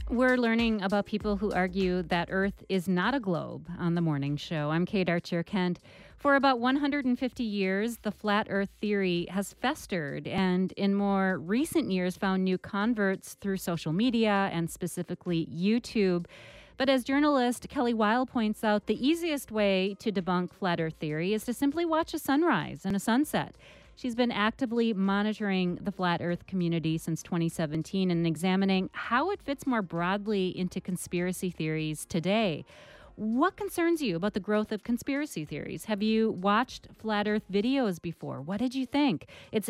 We're learning about people who argue that Earth is not a globe on the morning show. I'm Kate Archer Kent. For about 150 years, the flat Earth theory has festered and in more recent years found new converts through social media and specifically YouTube. But as journalist Kelly Weil points out, the easiest way to debunk flat Earth theory is to simply watch a sunrise and a sunset. She's been actively monitoring the flat Earth community since 2017 and examining how it fits more broadly into conspiracy theories today. What concerns you about the growth of conspiracy theories? Have you watched flat Earth videos before? What did you think? It's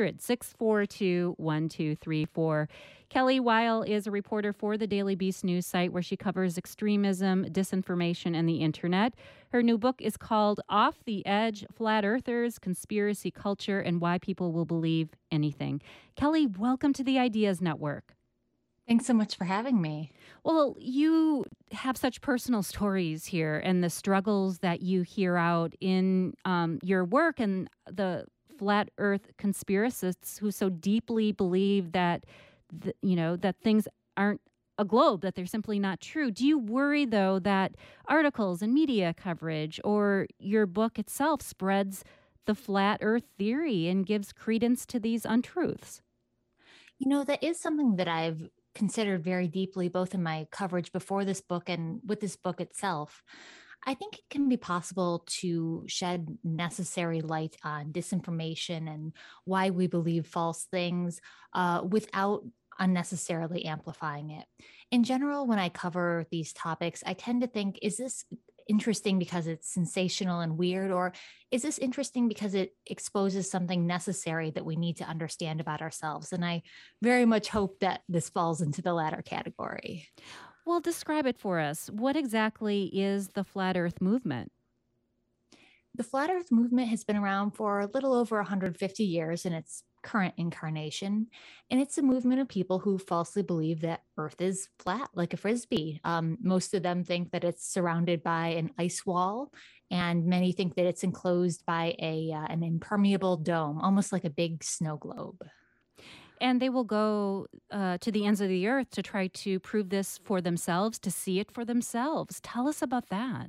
800-642-1234. Kelly Weil is a reporter for the Daily Beast news site where she covers extremism, disinformation, and the internet. Her new book is called Off the Edge: Flat Earthers, Conspiracy Culture, and Why People Will Believe Anything. Kelly, welcome to the Ideas Network. Thanks so much for having me. Well, you have such personal stories here and the struggles that you hear out in your work and the flat earth conspiracists who so deeply believe that, that things aren't a globe, that they're simply not true. Do you worry, though, that articles and media coverage or your book itself spreads the flat earth theory and gives credence to these untruths? That is something that I've considered very deeply, both in my coverage before this book and with this book itself. I think it can be possible to shed necessary light on disinformation and why we believe false things without unnecessarily amplifying it. In general, when I cover these topics, I tend to think, is this interesting because it's sensational and weird, or is this interesting because it exposes something necessary that we need to understand about ourselves? And I very much hope that this falls into the latter category. Well, describe it for us. What exactly is the flat earth movement? The Flat Earth movement has been around for a little over 150 years in its current incarnation. And it's a movement of people who falsely believe that Earth is flat like a frisbee. Most of them think that it's surrounded by an ice wall, and many think that it's enclosed by an impermeable dome, almost like a big snow globe. And they will go to the ends of the earth to try to prove this for themselves, to see it for themselves. Tell us about that.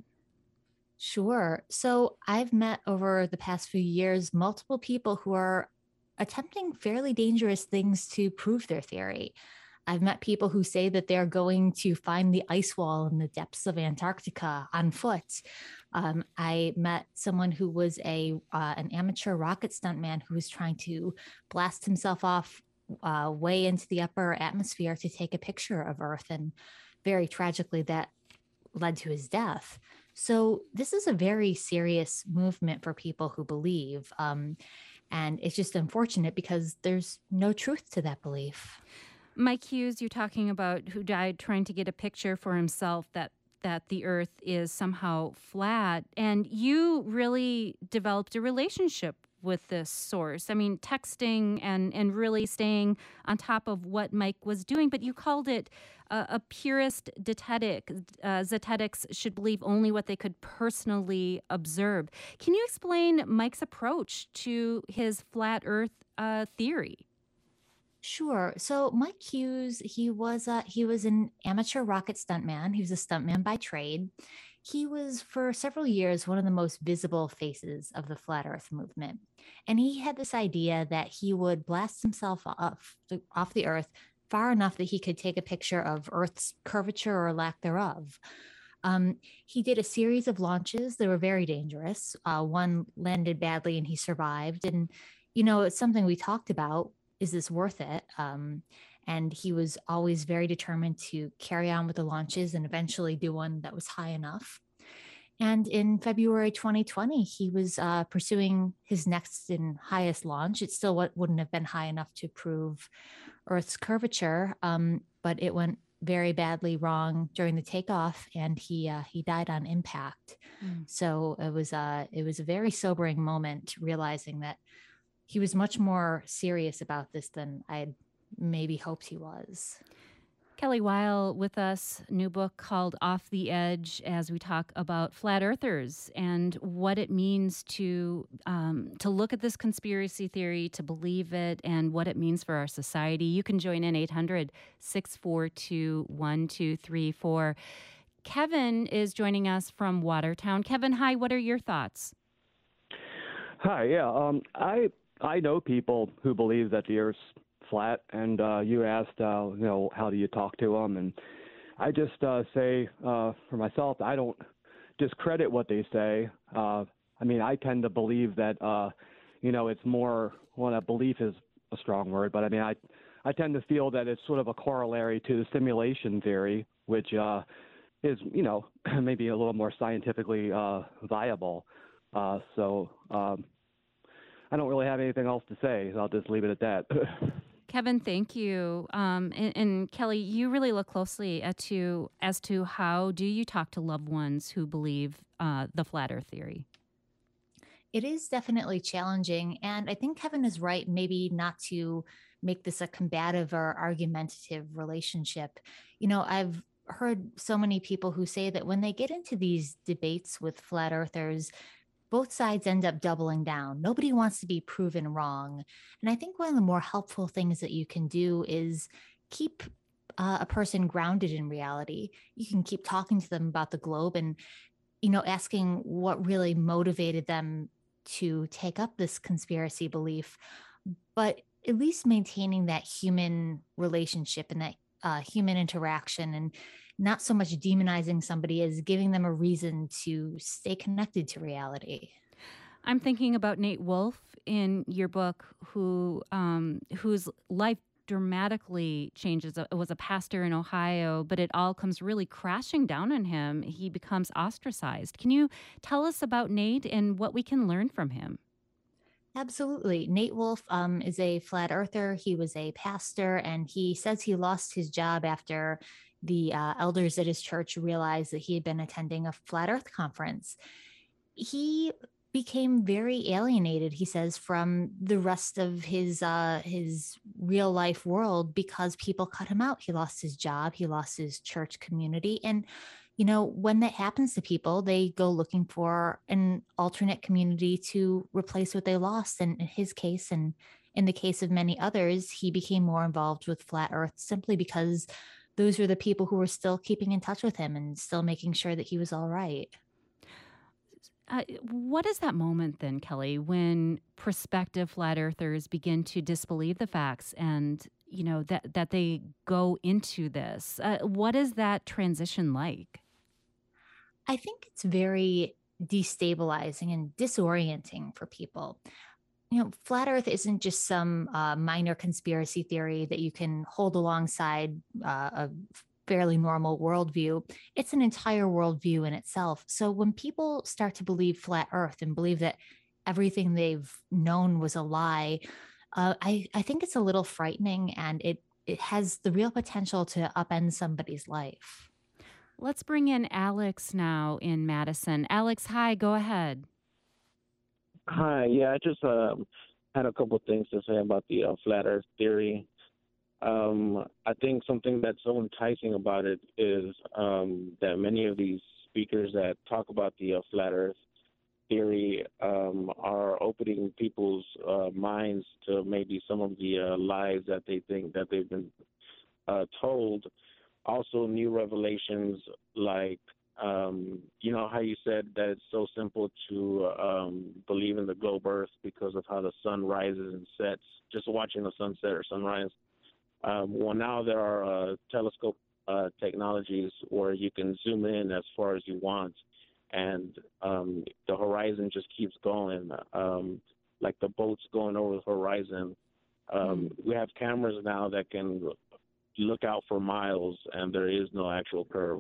Sure. So I've met over the past few years multiple people who are attempting fairly dangerous things to prove their theory. I've met people who say that they're going to find the ice wall in the depths of Antarctica on foot. I met someone who was an amateur rocket stuntman who was trying to blast himself off way into the upper atmosphere to take a picture of Earth, and very tragically, that led to his death. So this is a very serious movement for people who believe. And it's just unfortunate because there's no truth to that belief. Mike Hughes, you're talking about, who died trying to get a picture for himself that the earth is somehow flat. And you really developed a relationship with this source. I mean, texting and really staying on top of what Mike was doing. But you called it a purist dietetic. Zetetics should believe only what they could personally observe. Can you explain Mike's approach to his flat earth theory? Sure. So Mike Hughes, he was an amateur rocket stuntman. He was a stuntman by trade. He was for several years one of the most visible faces of the flat Earth movement, and he had this idea that he would blast himself off the Earth far enough that he could take a picture of Earth's curvature or lack thereof. He did a series of launches that were very dangerous. One landed badly and he survived. And, it's something we talked about. Is this worth it? And he was always very determined to carry on with the launches and eventually do one that was high enough. And in February 2020, he was pursuing his next and highest launch. It still wouldn't have been high enough to prove Earth's curvature, but it went very badly wrong during the takeoff, and he died on impact. So it was a very sobering moment, realizing that he was much more serious about this than I'd maybe hoped he was. Kelly Weil with us, new book called Off the Edge, as we talk about flat earthers and what it means to look at this conspiracy theory, to believe it, and what it means for our society. You can join in 800-642-1234. Kevin is joining us from Watertown. Kevin, hi, what are your thoughts? Hi, yeah. I know people who believe that the Earth's flat, and you asked, how do you talk to them? And I just say for myself, I don't discredit what they say. I tend to believe that, it's more, well, that belief is a strong word, but I tend to feel that it's sort of a corollary to the simulation theory, which is, maybe a little more scientifically viable. So I don't really have anything else to say, so I'll just leave it at that. Kevin, thank you. And Kelly, you really look closely as to how do you talk to loved ones who believe the flat earth theory? It is definitely challenging. And I think Kevin is right, maybe not to make this a combative or argumentative relationship. I've heard so many people who say that when they get into these debates with flat earthers, both sides end up doubling down. Nobody wants to be proven wrong. And I think one of the more helpful things that you can do is keep a person grounded in reality. You can keep talking to them about the globe and, asking what really motivated them to take up this conspiracy belief, but at least maintaining that human relationship and that human interaction, and not so much demonizing somebody as giving them a reason to stay connected to reality. I'm thinking about Nate Wolf in your book, whose life dramatically changes. It was a pastor in Ohio, but it all comes really crashing down on him. He becomes ostracized. Can you tell us about Nate and what we can learn from him? Absolutely. Nate Wolf is a flat earther. He was a pastor, and he says he lost his job after the elders at his church realized that he had been attending a flat earth conference. He became very alienated, he says, from the rest of his real life world because people cut him out. He lost his job. He lost his church community. And when that happens to people, they go looking for an alternate community to replace what they lost. And in his case, and in the case of many others, he became more involved with Flat Earth simply because those were the people who were still keeping in touch with him and still making sure that he was all right. What is that moment then, Kelly, when prospective flat earthers begin to disbelieve the facts and, that they go into this? What is that transition like? I think it's very destabilizing and disorienting for people. Flat Earth isn't just some minor conspiracy theory that you can hold alongside a fairly normal worldview. It's an entire worldview in itself. So when people start to believe Flat Earth and believe that everything they've known was a lie, I think it's a little frightening, and it has the real potential to upend somebody's life. Let's bring in Alex now in Madison. Alex, hi, go ahead. Hi, yeah, I just had a couple of things to say about the flat Earth theory. I think something that's so enticing about it is that many of these speakers that talk about the flat Earth theory are opening people's minds to maybe some of the lies that they think that they've been told. Also, new revelations like, how you said that it's so simple to believe in the globe Earth because of how the sun rises and sets, just watching the sunset or sunrise. Well, now there are telescope technologies where you can zoom in as far as you want, and the horizon just keeps going, like the boat's going over the horizon. We have cameras now that can look out for miles, and there is no actual curve.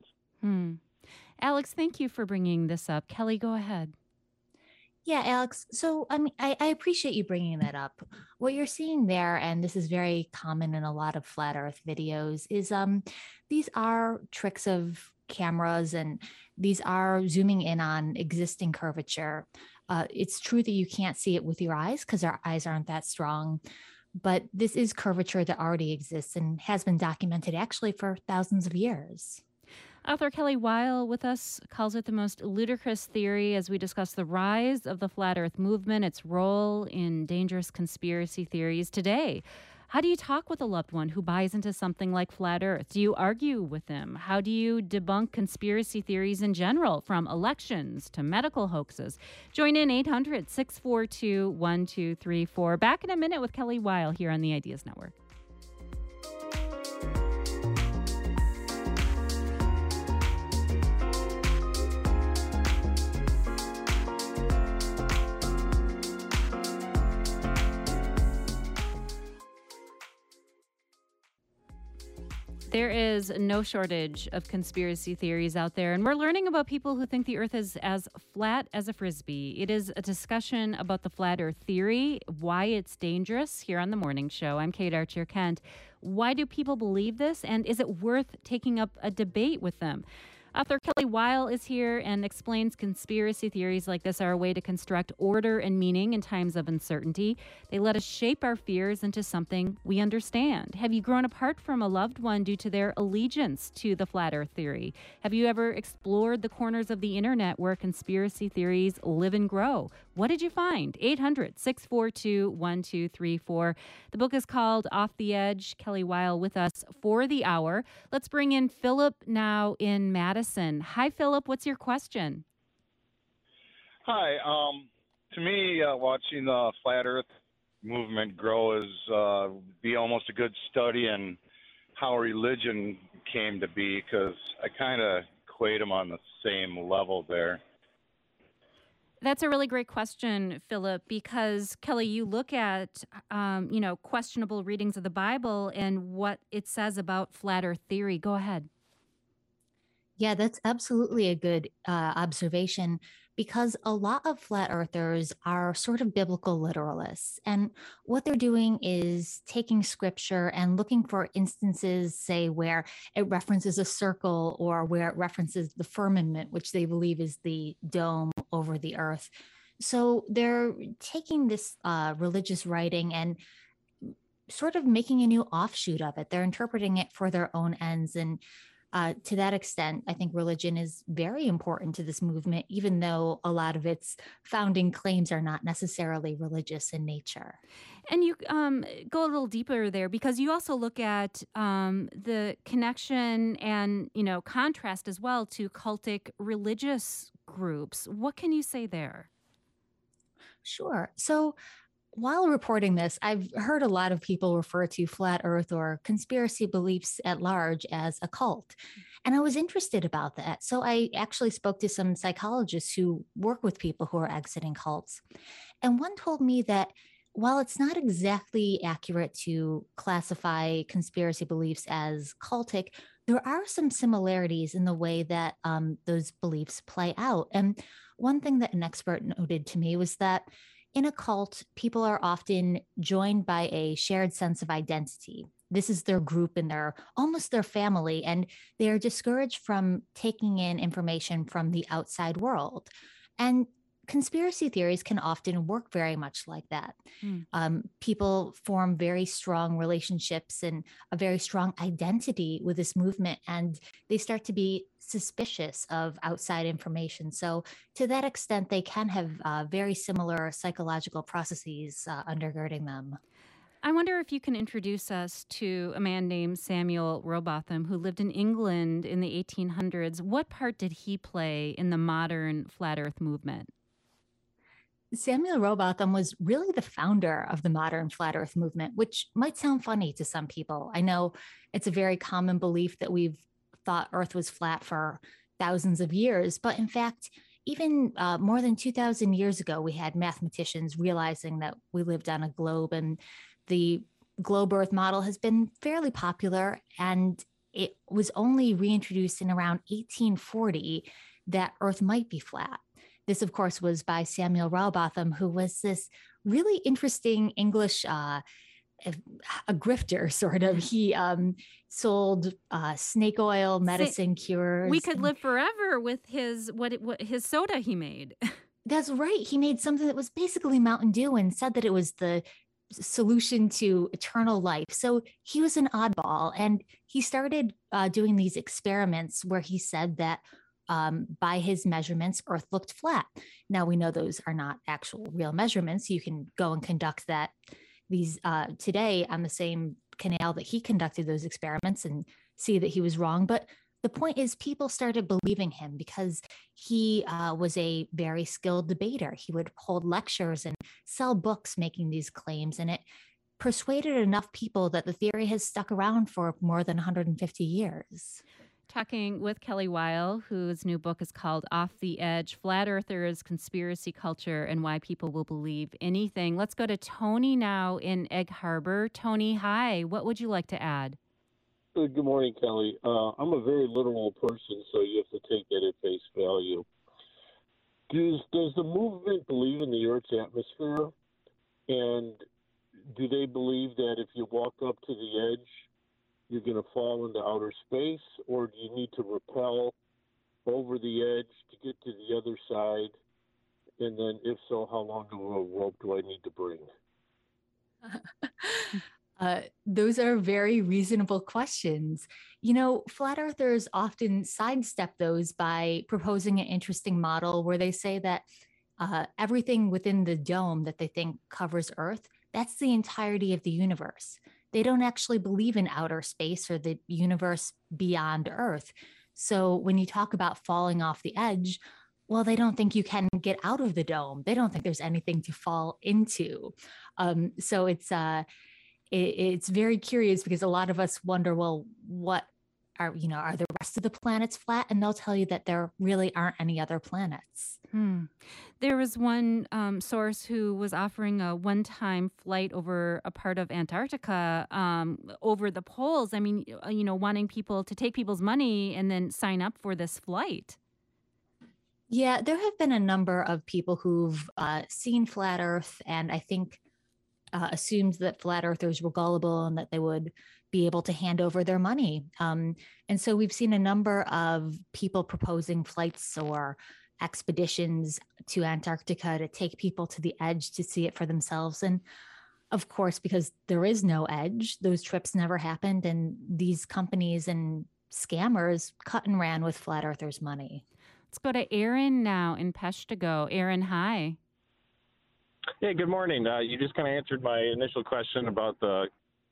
Alex, thank you for bringing this up. Kelly, go ahead. Yeah, Alex. So, I appreciate you bringing that up. What you're seeing there, and this is very common in a lot of flat Earth videos, is these are tricks of cameras, and these are zooming in on existing curvature. It's true that you can't see it with your eyes because our eyes aren't that strong, But this is curvature that already exists and has been documented actually for thousands of years. Author Kelly Weil with us calls it the most ludicrous theory as we discuss the rise of the flat earth movement, its role in dangerous conspiracy theories today. How do you talk with a loved one who buys into something like flat earth? Do you argue with them? How do you debunk conspiracy theories in general, from elections to medical hoaxes? Join in 800-642-1234. Back in a minute with Kelly Weil here on the Ideas Network. There is no shortage of conspiracy theories out there, and we're learning about people who think the earth is as flat as a frisbee. It is a discussion about the flat earth theory, why it's dangerous here on The Morning Show. I'm Kate Archer-Kent. Why do people believe this, and is it worth taking up a debate with them? Author Kelly Weil is here and explains conspiracy theories like this are a way to construct order and meaning in times of uncertainty. They let us shape our fears into something we understand. Have you grown apart from a loved one due to their allegiance to the flat earth theory? Have you ever explored the corners of the internet where conspiracy theories live and grow? What did you find? 800-642-1234. The book is called Off the Edge. Kelly Weil with us for the hour. Let's bring in Philip now in Madison. Hi, Philip. What's your question? Hi. To me, watching the flat Earth movement grow is be almost a good study in how religion came to be, because I kind of equate them on the same level there. That's a really great question, Philip, because, Kelly, you look at, questionable readings of the Bible and what it says about flat earth theory. Go ahead. Yeah, that's absolutely a good observation, because a lot of flat earthers are sort of biblical literalists. And what they're doing is taking scripture and looking for instances, say, where it references a circle or where it references the firmament, which they believe is the dome over the earth. So they're taking this religious writing and sort of making a new offshoot of it. They're interpreting it for their own ends. And to that extent, I think religion is very important to this movement, even though a lot of its founding claims are not necessarily religious in nature. And you go a little deeper there, because you also look at the connection and, contrast as well to cultic religious groups. What can you say there? Sure. So while reporting this, I've heard a lot of people refer to flat earth or conspiracy beliefs at large as a cult. And I was interested about that. So I actually spoke to some psychologists who work with people who are exiting cults. And one told me that while it's not exactly accurate to classify conspiracy beliefs as cultic, there are some similarities in the way that those beliefs play out. And one thing that an expert noted to me was that in a cult, people are often joined by a shared sense of identity. This is their group and they're almost their family, and they are discouraged from taking in information from the outside world. And conspiracy theories can often work very much like that. People form very strong relationships and a very strong identity with this movement, and they start to be suspicious of outside information. So to that extent, they can have very similar psychological processes undergirding them. I wonder if you can introduce us to a man named Samuel Rowbotham, who lived in England in the 1800s. What part did he play in the modern flat earth movement? Samuel Rowbotham was really the founder of the modern flat earth movement, which might sound funny to some people. I know it's a very common belief that we've thought earth was flat for thousands of years, but in fact, even more than 2,000 years ago, we had mathematicians realizing that we lived on a globe, and the globe earth model has been fairly popular, and it was only reintroduced in around 1840 that earth might be flat. This, of course, was by Samuel Rowbotham, who was this really interesting English a grifter, sort of. He sold snake oil, medicine cures. We could live forever with his his soda he made. That's right. He made something that was basically Mountain Dew and said that it was the solution to eternal life. So he was an oddball, and he started doing these experiments where he said that by his measurements, Earth looked flat. Now we know those are not actual real measurements. You can go and conduct these today on the same canal that he conducted those experiments and see that he was wrong. But the point is, people started believing him because he was a very skilled debater. He would hold lectures and sell books making these claims, and it persuaded enough people that the theory has stuck around for more than 150 years. Talking with Kelly Weil, whose new book is called Off the Edge, Flat Earthers, Conspiracy Culture, and Why People Will Believe Anything. Let's go to Tony now in Egg Harbor. Tony, hi. What would you like to add? Good morning, Kelly. I'm a very literal person, so you have to take that at face value. Does the movement believe in the Earth's atmosphere? And do they believe that if you walk up to the edge, you're going to fall into outer space, or do you need to rappel over the edge to get to the other side? And then, if so, how long of a rope do I need to bring? Those are very reasonable questions. Flat earthers often sidestep those by proposing an interesting model where they say that everything within the dome that they think covers Earth, that's the entirety of the universe. They don't actually believe in outer space or the universe beyond Earth. So when you talk about falling off the edge, well, they don't think you can get out of the dome. They don't think there's anything to fall into. So it's very curious because a lot of us wonder, well, what are the rest of the planets flat? And they'll tell you that there really aren't any other planets. There was one source who was offering a one-time flight over a part of Antarctica over the poles. I mean, wanting people to take people's money and then sign up for this flight. Yeah, there have been a number of people who've seen flat Earth, and I think assumed that flat earthers were gullible and that they would be able to hand over their money. And so we've seen a number of people proposing flights or expeditions to Antarctica to take people to the edge to see it for themselves. And of course, because there is no edge, those trips never happened. And these companies and scammers cut and ran with flat earthers' money. Let's go to Aaron now in Peshtigo. Aaron, hi. Hey, good morning. You just kind of answered my initial question about the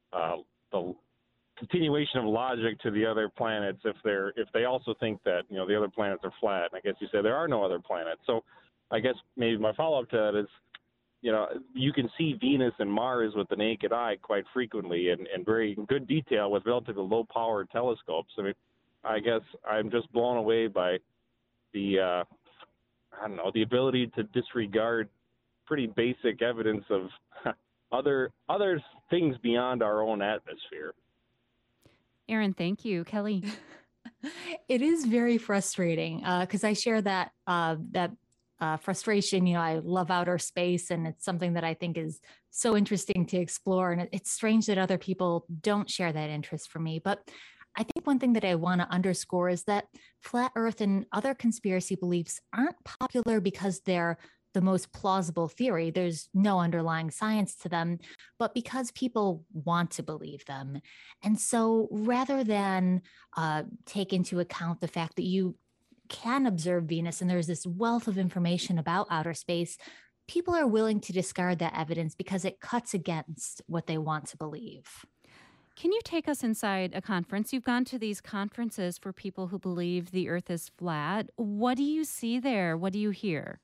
continuation of logic to the other planets if they also think that the other planets are flat. And I guess you said there are no other planets. So I guess maybe my follow-up to that is, you can see Venus and Mars with the naked eye quite frequently and very good detail with relatively low-power telescopes. I mean, I guess I'm just blown away by the ability to disregard pretty basic evidence of other things beyond our own atmosphere. Aaron, thank you. Kelly. It is very frustrating because I share that frustration. I love outer space, and it's something that I think is so interesting to explore. And it's strange that other people don't share that interest for me. But I think one thing that I want to underscore is that flat Earth and other conspiracy beliefs aren't popular because they're the most plausible theory. There's no underlying science to them, but because people want to believe them. And so rather than take into account the fact that you can observe Venus and there's this wealth of information about outer space, people are willing to discard that evidence because it cuts against what they want to believe. Can you take us inside a conference? You've gone to these conferences for people who believe the Earth is flat. What do you see there? What do you hear?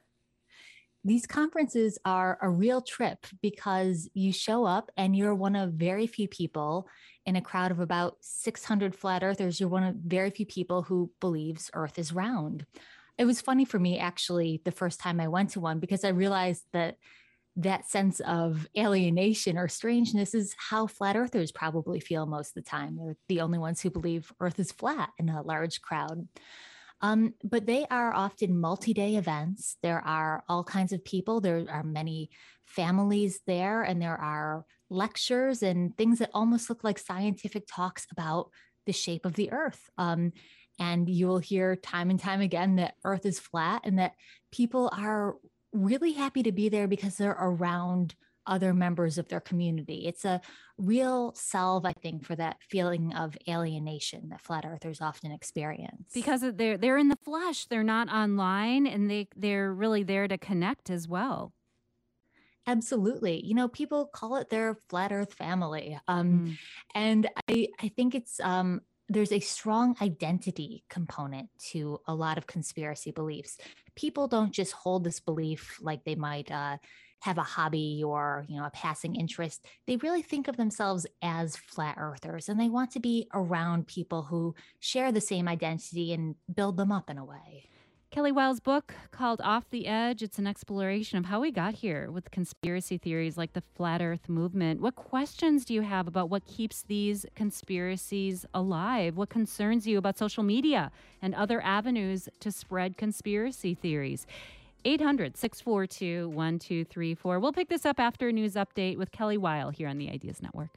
These conferences are a real trip because you show up and you're one of very few people in a crowd of about 600 flat earthers. You're one of very few people who believes Earth is round. It was funny for me, actually, the first time I went to one, because I realized that sense of alienation or strangeness is how flat earthers probably feel most of the time. They're the only ones who believe Earth is flat in a large crowd. But they are often multi-day events. There are all kinds of people. There are many families there, and there are lectures and things that almost look like scientific talks about the shape of the Earth. And you will hear time and time again that Earth is flat and that people are really happy to be there because they're around other members of their community. It's a real salve, I think, for that feeling of alienation that flat earthers often experience. Because they're in the flesh, they're not online, and they're really there to connect as well. Absolutely. People call it their flat earth family. Mm. And I think there's a strong identity component to a lot of conspiracy beliefs. People don't just hold this belief like they might have a hobby or, a passing interest. They really think of themselves as flat earthers, and they want to be around people who share the same identity and build them up in a way. Kelly Weil's book called Off the Edge, it's an exploration of how we got here with conspiracy theories like the Flat Earth movement. What questions do you have about what keeps these conspiracies alive? What concerns you about social media and other avenues to spread conspiracy theories? 800-642-1234. We'll pick this up after a news update with Kelly Weil here on the Ideas Network.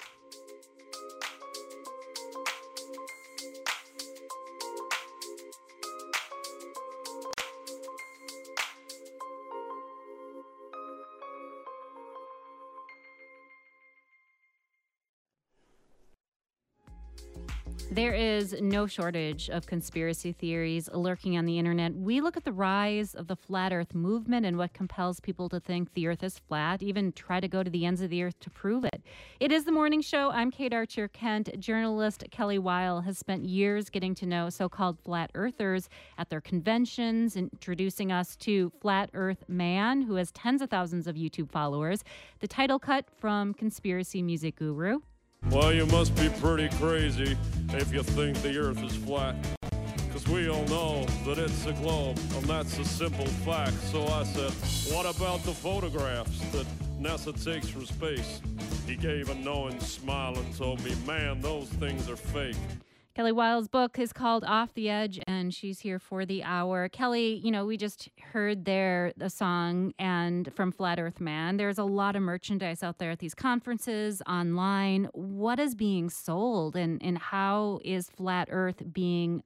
There is no shortage of conspiracy theories lurking on the internet. We look at the rise of the flat earth movement and what compels people to think the earth is flat, even try to go to the ends of the earth to prove it. It is the morning show. I'm Kate Archer Kent. Journalist Kelly Weil has spent years getting to know so-called flat earthers at their conventions, introducing us to Flat Earth Man, who has tens of thousands of YouTube followers. The title cut from conspiracy music guru. Well, you must be pretty crazy if you think the earth is flat. Because we all know that it's a globe, and that's a simple fact. So I said, what about the photographs that NASA takes from space? He gave a knowing smile and told me, man, those things are fake. Kelly Weil's book is called Off the Edge, and she's here for the hour. Kelly, we just heard the song and from Flat Earth Man. There's a lot of merchandise out there at these conferences, online. What is being sold, and how is Flat Earth being,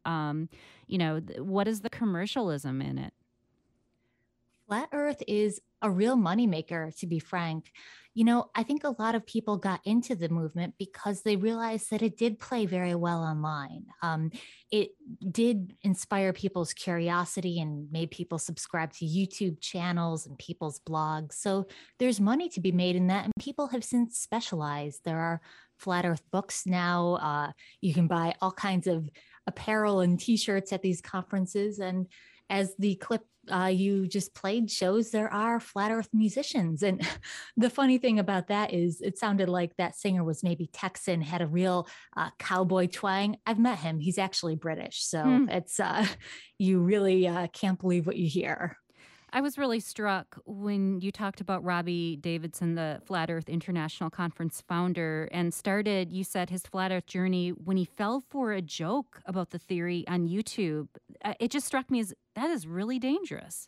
what is the commercialism in it? Flat Earth is a real moneymaker, to be frank. I think a lot of people got into the movement because they realized that it did play very well online. It did inspire people's curiosity and made people subscribe to YouTube channels and people's blogs. So there's money to be made in that, and people have since specialized. There are Flat Earth books now. You can buy all kinds of apparel and T-shirts at these conferences. And as the clip you just played shows, there are Flat Earth musicians. And the funny thing about that is it sounded like that singer was maybe Texan, had a real cowboy twang. I've met him. He's actually British. So it's you really can't believe what you hear. I was really struck when you talked about Robbie Davidson, the Flat Earth International Conference founder, and started, you said, his Flat Earth journey when he fell for a joke about the theory on YouTube. It just struck me as that is really dangerous.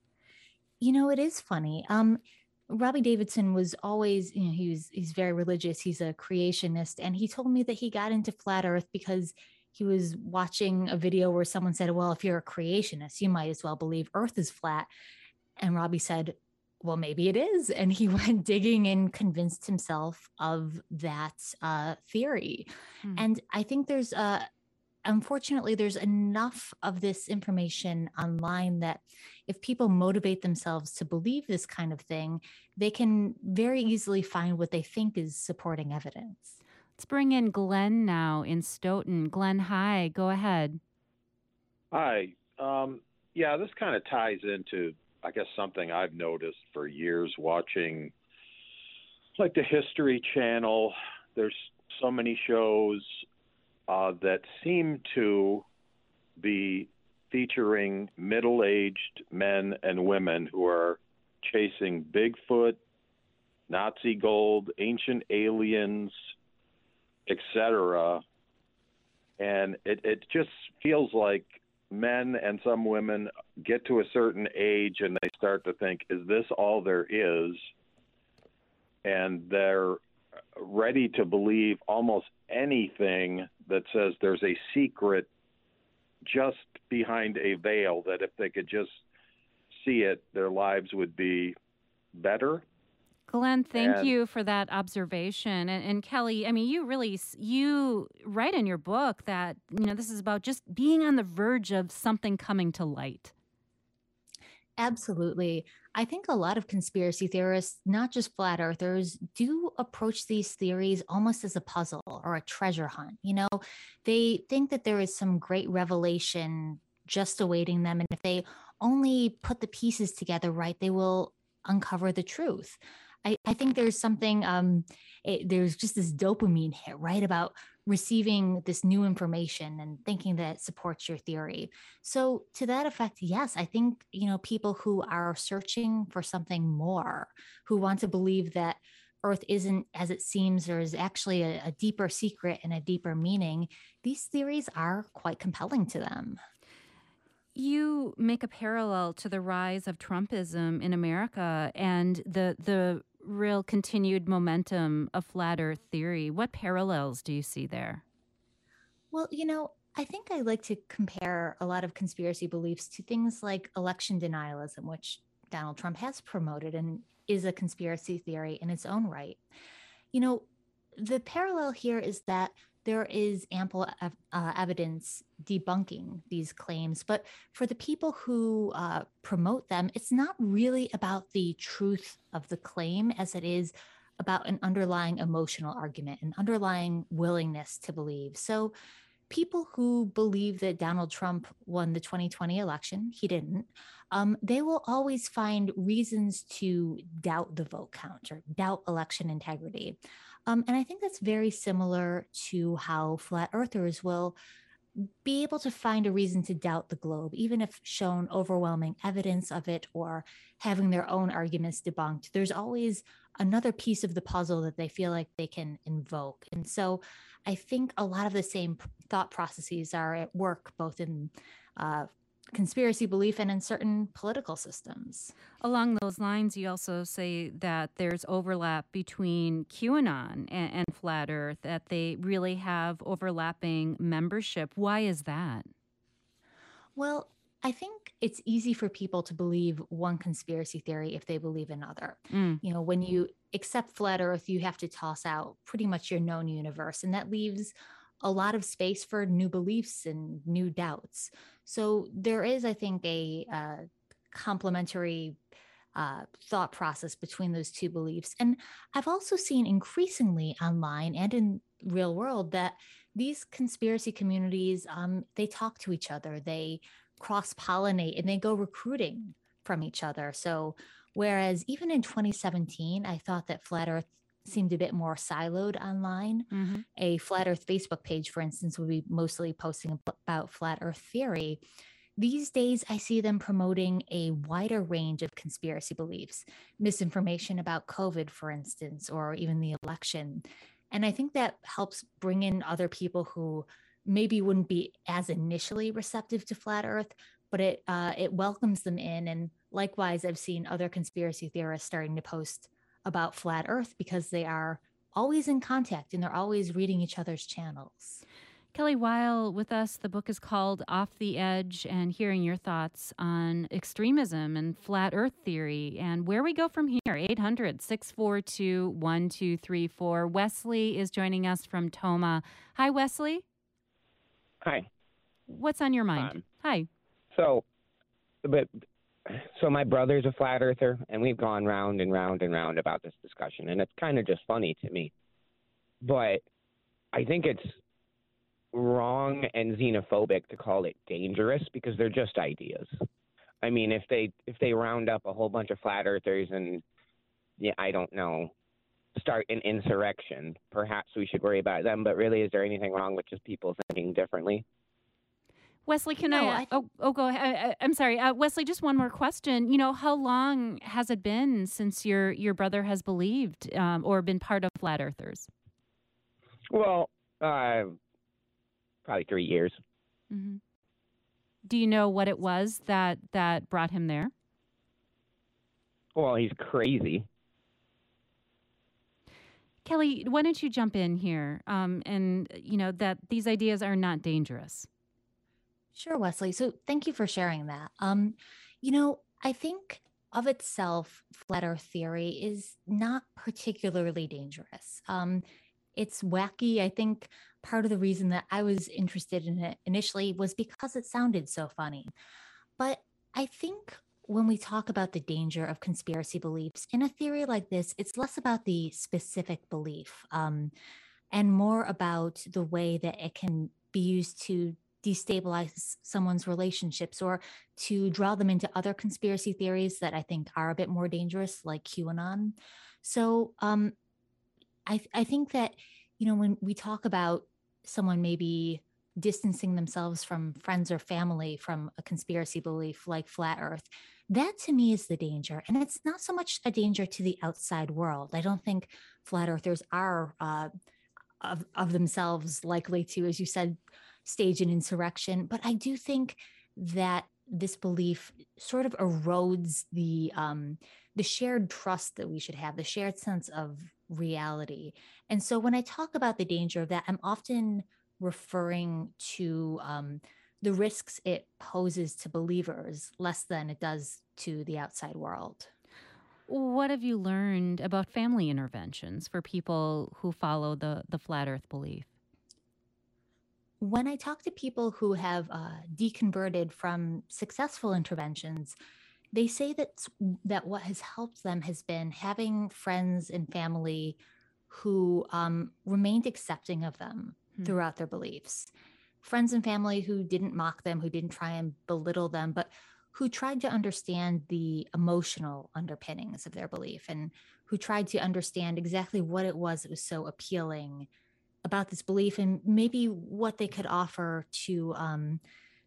It is funny. Robbie Davidson was always, he's very religious. He's a creationist. And he told me that he got into Flat Earth because he was watching a video where someone said, well, if you're a creationist, you might as well believe Earth is flat. And Robbie said, well, maybe it is. And he went digging and convinced himself of that theory. And I think unfortunately, there's enough of this information online that if people motivate themselves to believe this kind of thing, they can very easily find what they think is supporting evidence. Let's bring in Glenn now in Stoughton. Glenn, hi. Go ahead. Hi. Yeah, this kind of ties into, I guess, something I've noticed for years watching, like the History Channel. There's so many shows that seem to be featuring middle-aged men and women who are chasing Bigfoot, Nazi gold, ancient aliens, etc. And it just feels like men and some women get to a certain age and they start to think, is this all there is? And they're ready to believe almost anything that says there's a secret just behind a veil, that if they could just see it, their lives would be better. Glenn, thank And you for that observation. And Kelly, I mean, you write in your book that, this is about just being on the verge of something coming to light. Absolutely. I think a lot of conspiracy theorists, not just flat earthers, do approach these theories almost as a puzzle or a treasure hunt. They think that there is some great revelation just awaiting them. And if they only put the pieces together right, they will uncover the truth. I think there's something, there's just this dopamine hit, right, about receiving this new information and thinking that it supports your theory. So to that effect, yes, I think, people who are searching for something more, who want to believe that Earth isn't as it seems, or is actually a deeper secret and a deeper meaning, these theories are quite compelling to them. You make a parallel to the rise of Trumpism in America and the real continued momentum of flat Earth theory. What parallels do you see there? Well, I think I like to compare a lot of conspiracy beliefs to things like election denialism, which Donald Trump has promoted and is a conspiracy theory in its own right. The parallel here is that there is ample evidence debunking these claims, but for the people who promote them, it's not really about the truth of the claim as it is about an underlying emotional argument, an underlying willingness to believe. So people who believe that Donald Trump won the 2020 election, he didn't, they will always find reasons to doubt the vote count or doubt election integrity. And I think that's very similar to how flat earthers will be able to find a reason to doubt the globe, even if shown overwhelming evidence of it or having their own arguments debunked. There's always another piece of the puzzle that they feel like they can invoke. And so I think a lot of the same thought processes are at work, both in conspiracy belief and in certain political systems. Along those lines, you also say that there's overlap between QAnon and Flat Earth, that they really have overlapping membership. Why is that? Well, I think it's easy for people to believe one conspiracy theory if they believe another. When you accept Flat Earth, you have to toss out pretty much your known universe, and that leaves a lot of space for new beliefs and new doubts. So there is, I think, a complementary thought process between those two beliefs. And I've also seen increasingly online and in real world that these conspiracy communities, they talk to each other, they cross-pollinate, and they go recruiting from each other. So whereas even in 2017, I thought that Flat Earth seemed a bit more siloed online. Mm-hmm. A Flat Earth Facebook page, for instance, would be mostly posting about Flat Earth theory. These days, I see them promoting a wider range of conspiracy beliefs, misinformation about COVID, for instance, or even the election. And I think that helps bring in other people who maybe wouldn't be as initially receptive to Flat Earth, but it welcomes them in. And likewise, I've seen other conspiracy theorists starting to post about Flat Earth because they are always in contact and they're always reading each other's channels. Kelly Weil with us. The book is called Off the Edge, and hearing your thoughts on extremism and flat earth theory and where we go from here. 800-642-1234. Wesley is joining us from Toma. Hi, Wesley. Hi. What's on your mind? Hi. So my brother's a flat earther, and we've gone round and round and round about this discussion, and it's kind of just funny to me. But I think it's wrong and xenophobic to call it dangerous because they're just ideas. I mean, if they round up a whole bunch of flat earthers and, I don't know, start an insurrection, perhaps we should worry about them. But really, is there anything wrong with just people thinking differently? Wesley, can I go ahead. I'm sorry. Wesley, just one more question. How long has it been since your brother has believed or been part of Flat Earthers? Well, probably 3 years. Mm-hmm. Do you know what it was that brought him there? Well, he's crazy. Kelly, why don't you jump in here and, that these ideas are not dangerous? Sure, Wesley. So thank you for sharing that. I think of itself, flat earth theory is not particularly dangerous. It's wacky. I think part of the reason that I was interested in it initially was because it sounded so funny. But I think when we talk about the danger of conspiracy beliefs in a theory like this, it's less about the specific belief and more about the way that it can be used to destabilize someone's relationships or to draw them into other conspiracy theories that I think are a bit more dangerous, like QAnon. So I think that, when we talk about someone maybe distancing themselves from friends or family from a conspiracy belief like flat earth, that to me is the danger. And it's not so much a danger to the outside world. I don't think flat earthers are of themselves likely to, as you said, stage an insurrection. But I do think that this belief sort of erodes the shared trust that we should have, the shared sense of reality. And so when I talk about the danger of that, I'm often referring to the risks it poses to believers less than it does to the outside world. What have you learned about family interventions for people who follow the flat earth belief? When I talk to people who have deconverted from successful interventions, they say that what has helped them has been having friends and family who remained accepting of them throughout their beliefs. Friends and family who didn't mock them, who didn't try and belittle them, but who tried to understand the emotional underpinnings of their belief and who tried to understand exactly what it was that was so appealing about this belief and maybe what they could offer to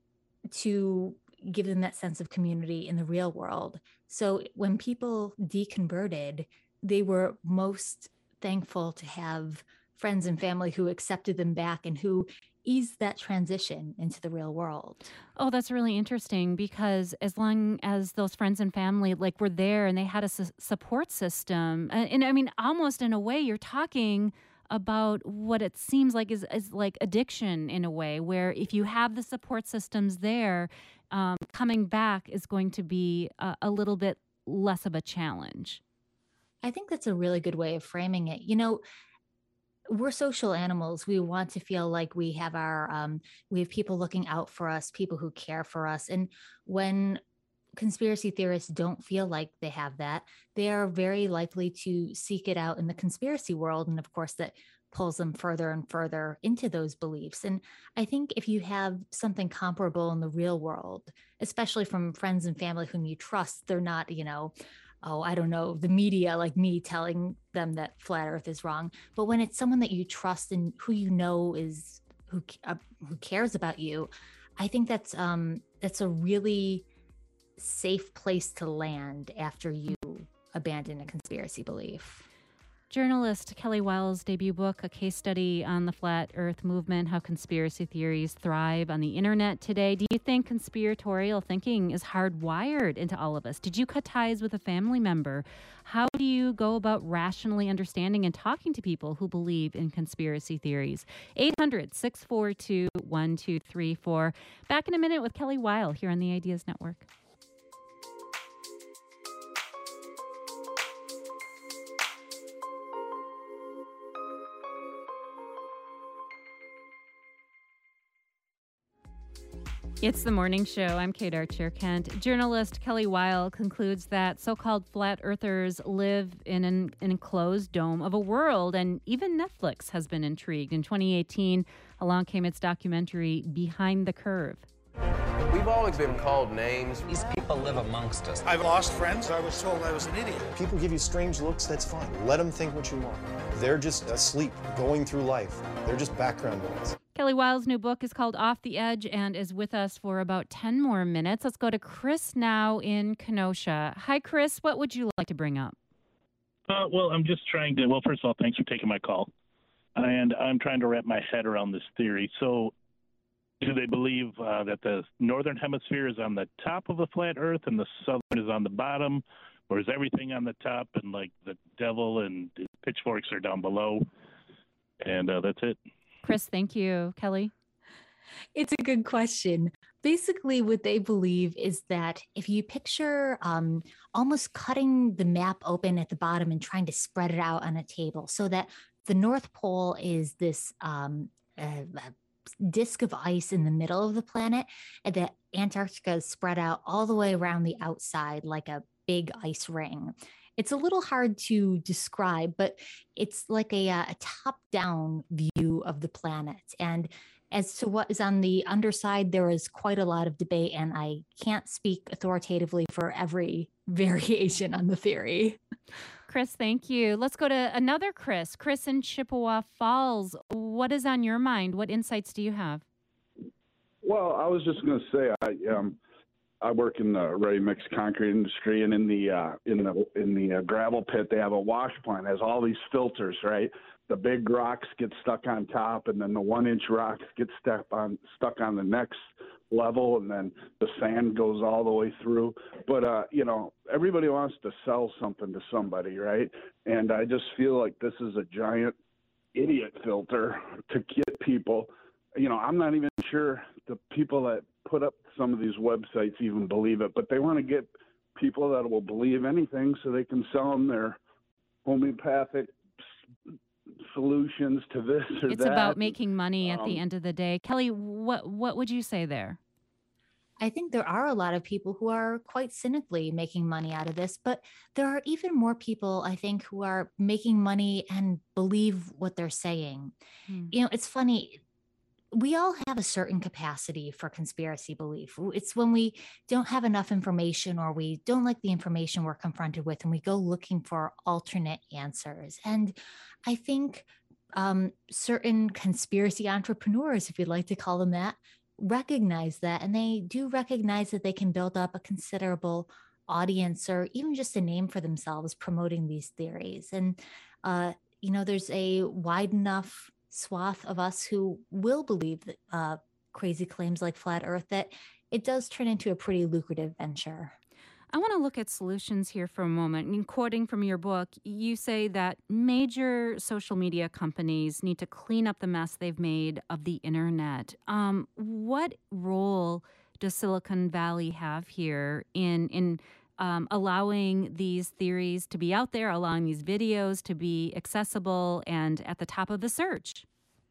give them that sense of community in the real world. So when people deconverted, they were most thankful to have friends and family who accepted them back and who eased that transition into the real world. Oh, that's really interesting because as long as those friends and family were there and they had a support system, and I mean, almost in a way, you're talking about what it seems like is like addiction in a way, where if you have the support systems there, coming back is going to be a little bit less of a challenge. I think that's a really good way of framing it. We're social animals. We want to feel like we have we have people looking out for us, people who care for us. And when conspiracy theorists don't feel like they have that, they are very likely to seek it out in the conspiracy world. And of course, that pulls them further and further into those beliefs. And I think if you have something comparable in the real world, especially from friends and family whom you trust, they're not, the media like me telling them that flat earth is wrong. But when it's someone that you trust and who you know is who cares about you, I think that's a really safe place to land after you abandon a conspiracy belief. Journalist Kelly Weil's debut book, a case study on the flat earth movement, how conspiracy theories thrive on the internet today. Do you think conspiratorial thinking is hardwired into all of us? Did you cut ties with a family member? How do you go about rationally understanding and talking to people who believe in conspiracy theories? 800-642-1234. Back in a minute with Kelly Weil here on the Ideas Network. It's the morning show. I'm Kate Archer-Kent. Journalist Kelly Weil concludes that so-called flat earthers live in an enclosed dome of a world, and even Netflix has been intrigued. In 2018, along came its documentary, Behind the Curve. We've always been called names. These people live amongst us. I've lost friends. I was told I was an idiot. People give you strange looks, that's fine. Let them think what you want. They're just asleep, going through life. They're just background noise. Kelly Weil's new book is called Off the Edge and is with us for about 10 more minutes. Let's go to Chris now in Kenosha. Hi, Chris. What would you like to bring up? Well, I'm just trying to, first of all, thanks for taking my call. And I'm trying to wrap my head around this theory. So do they believe that the northern hemisphere is on the top of the flat earth and the southern is on the bottom? Or is everything on the top and like the devil and the pitchforks are down below? And that's it. Chris, thank you. Kelly? It's a good question. Basically, what they believe is that if you picture almost cutting the map open at the bottom and trying to spread it out on a table so that the North Pole is this disk of ice in the middle of the planet, and that Antarctica is spread out all the way around the outside like a big ice ring. It's a little hard to describe, but it's like a top-down view of the planet. And as to what is on the underside, there is quite a lot of debate, and I can't speak authoritatively for every variation on the theory. Chris, thank you. Let's go to another Chris. Chris in Chippewa Falls. What is on your mind? What insights do you have? Well, I was just going to say I work in the ready mix concrete industry, and in the gravel pit they have a wash plant. It has all these filters, right? The big rocks get stuck on top, and then the 1-inch rocks get stuck on the next level, and then the sand goes all the way through. But everybody wants to sell something to somebody, right? And I just feel like this is a giant idiot filter to get people. I'm not even sure the people that put up some of these websites even believe it, but they want to get people that will believe anything so they can sell them their homeopathic solutions to this or it's that. It's about making money at the end of the day. Kelly, what would you say there? I think there are a lot of people who are quite cynically making money out of this, but there are even more people, I think, who are making money and believe what they're saying. It's funny. We all have a certain capacity for conspiracy belief. It's when we don't have enough information or we don't like the information we're confronted with and we go looking for alternate answers. And I think certain conspiracy entrepreneurs, if you'd like to call them that, recognize that. And they do recognize that they can build up a considerable audience or even just a name for themselves promoting these theories. And, there's a wide enough swath of us who will believe crazy claims like flat earth that it does turn into a pretty lucrative venture. I want to look at solutions here for a moment. And quoting from your book, you say that major social media companies need to clean up the mess they've made of the internet. What role does Silicon Valley have here in allowing these theories to be out there, allowing these videos to be accessible and at the top of the search?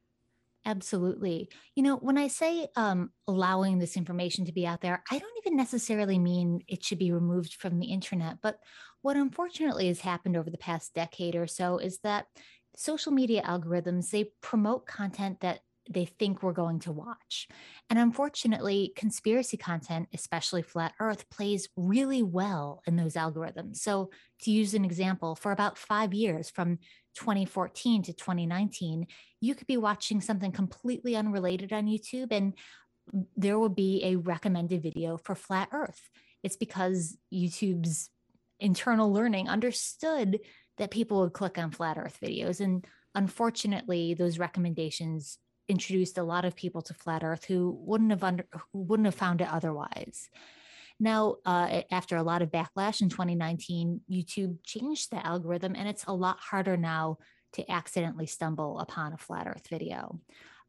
Absolutely. When I say allowing this information to be out there, I don't even necessarily mean it should be removed from the internet. But what unfortunately has happened over the past decade or so is that social media algorithms, they promote content that they think we're going to watch. And unfortunately, conspiracy content, especially flat earth, plays really well in those algorithms. So to use an example, for about 5 years, from 2014 to 2019, you could be watching something completely unrelated on YouTube and there will be a recommended video for flat earth. It's because YouTube's internal learning understood that people would click on flat earth videos. And unfortunately, those recommendations introduced a lot of people to flat earth who wouldn't have found it otherwise. Now, after a lot of backlash in 2019, YouTube changed the algorithm, and it's a lot harder now to accidentally stumble upon a flat earth video.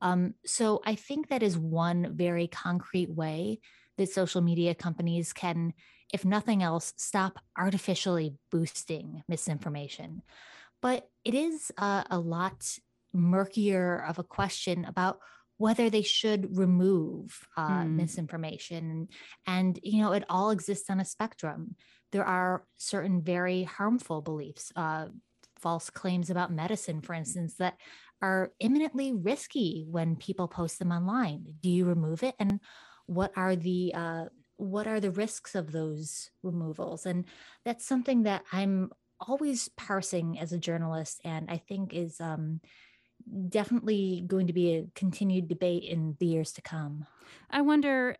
So I think that is one very concrete way that social media companies can, if nothing else, stop artificially boosting misinformation. But it is a lot murkier of a question about whether they should remove misinformation. And, it all exists on a spectrum. There are certain very harmful beliefs, false claims about medicine, for instance, that are imminently risky when people post them online. Do you remove it? And what are the risks of those removals? And that's something that I'm always parsing as a journalist, and I think is definitely going to be a continued debate in the years to come. I wonder,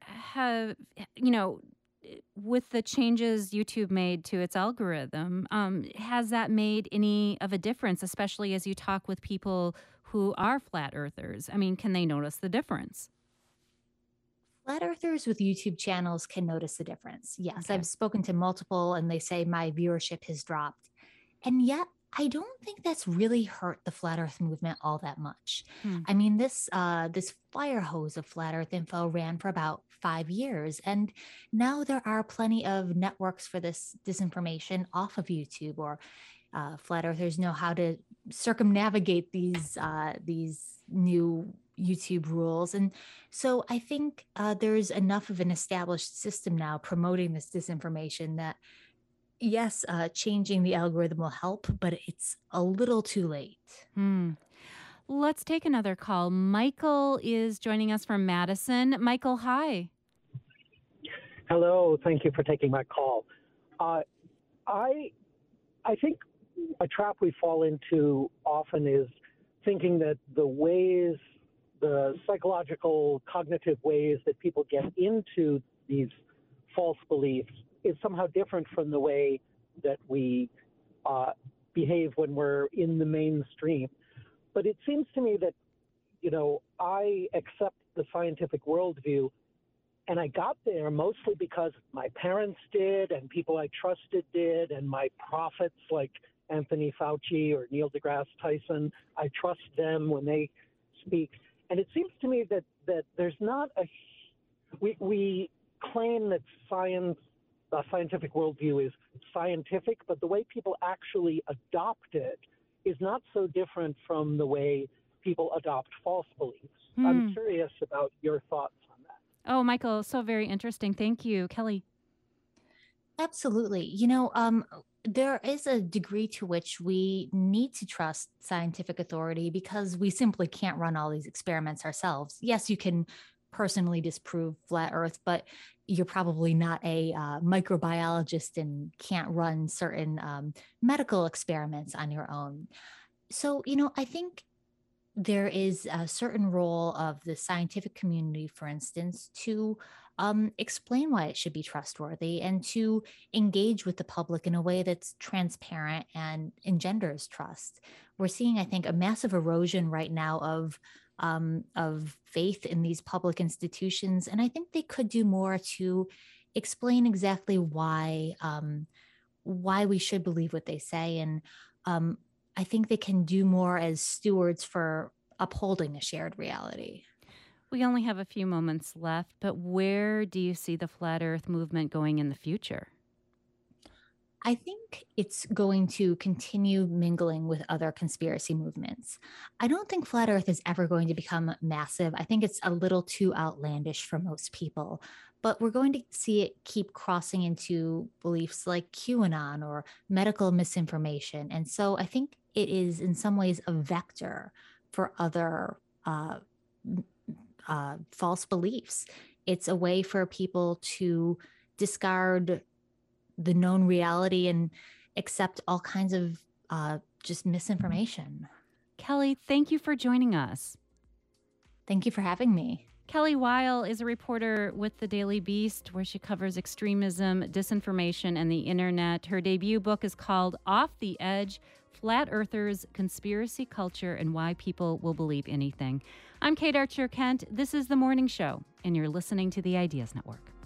with the changes YouTube made to its algorithm, has that made any of a difference, especially as you talk with people who are flat earthers? I mean, can they notice the difference? Flat earthers with YouTube channels can notice the difference. Yes, okay. I've spoken to multiple and they say my viewership has dropped. And yet I don't think that's really hurt the flat Earth movement all that much. I mean, this fire hose of flat Earth info ran for about 5 years, and now there are plenty of networks for this disinformation off of YouTube, or flat earthers know how to circumnavigate these new YouTube rules. And so I think there's enough of an established system now promoting this disinformation that, yes, changing the algorithm will help, but it's a little too late. Let's take another call. Michael is joining us from Madison. Michael, hi. Hello. Thank you for taking my call. I think a trap we fall into often is thinking that the psychological, cognitive ways that people get into these false beliefs is somehow different from the way that we behave when we're in the mainstream. But it seems to me that, I accept the scientific worldview, and I got there mostly because my parents did, and people I trusted did, and my prophets like Anthony Fauci or Neil deGrasse Tyson, I trust them when they speak. And it seems to me that there's not we claim that scientific worldview is scientific, but the way people actually adopt it is not so different from the way people adopt false beliefs. I'm curious about your thoughts on that. Oh, Michael, so very interesting. Thank you. Kelly. Absolutely. There is a degree to which we need to trust scientific authority because we simply can't run all these experiments ourselves. Yes, you can personally disprove flat Earth, but you're probably not a microbiologist and can't run certain medical experiments on your own. So, I think there is a certain role of the scientific community, for instance, to explain why it should be trustworthy and to engage with the public in a way that's transparent and engenders trust. We're seeing, I think, a massive erosion right now of faith in these public institutions, and I think they could do more to explain exactly why we should believe what they say, and I think they can do more as stewards for upholding a shared reality. We only have a few moments left, but where do you see the flat Earth movement going in the future? I think it's going to continue mingling with other conspiracy movements. I don't think flat Earth is ever going to become massive. I think it's a little too outlandish for most people, but we're going to see it keep crossing into beliefs like QAnon or medical misinformation. And so I think it is in some ways a vector for other false beliefs. It's a way for people to discard the known reality and accept all kinds of just misinformation. Kelly, thank you for joining us. Thank you for having me. Kelly Weil is a reporter with the Daily Beast, where she covers extremism, disinformation, and the internet. Her debut book is called Off the Edge: Flat Earthers, Conspiracy Culture, and Why People Will Believe Anything. I'm Kate Archer Kent. This is The Morning Show, and you're listening to the Ideas Network.